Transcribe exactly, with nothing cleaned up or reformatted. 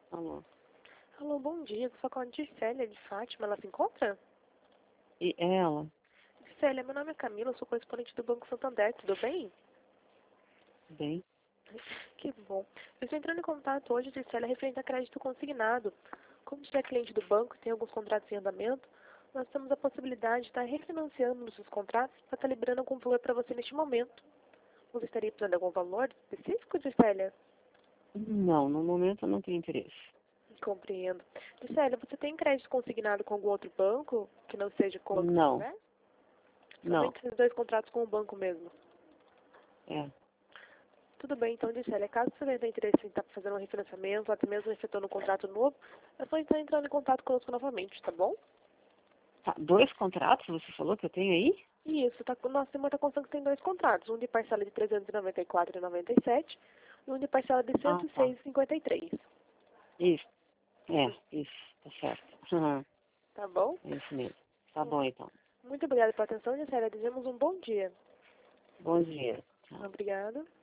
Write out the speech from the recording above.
Alô. Alô, bom dia. Sou com a Dircélia de Fátima. Ela se encontra? E ela? Dircélia, meu nome é Camila, eu sou correspondente do Banco Santander. Tudo bem? Bem? Que bom. Eu estou entrando em contato hoje, Dircélia, referente a crédito consignado. Como você é cliente do banco e tem alguns contratos em andamento, nós temos a possibilidade de estar refinanciando os seus contratos para estar liberando algum valor para você neste momento. Você estaria precisando de algum valor específico, Dircélia? Não, no momento eu não tenho interesse. Compreendo. Dircélia, você tem crédito consignado com algum outro banco que não seja com o Banco Não, Santander? não. Somente esses dois contratos com o banco mesmo. É. Tudo bem, então, Dircélia, caso você tenha interesse em estar fazendo um refinanciamento, ou até mesmo efetuando um contrato novo, é só estar entrando em contato conosco novamente, tá bom? Tá, dois contratos você falou que eu tenho aí? Isso, tá, nós temos a constância que tem dois contratos, um de parcela de trezentos e noventa e quatro reais e noventa e sete centavos e um de parcela de Ah, cento e seis tá. reais e cinquenta e três centavos. Isso. É, isso. Tá certo. Uhum. Tá bom? É isso mesmo. Tá bom, então. Muito obrigada pela atenção, Dircélia. Desejamos um bom dia. Bom dia. Tchau. Obrigada.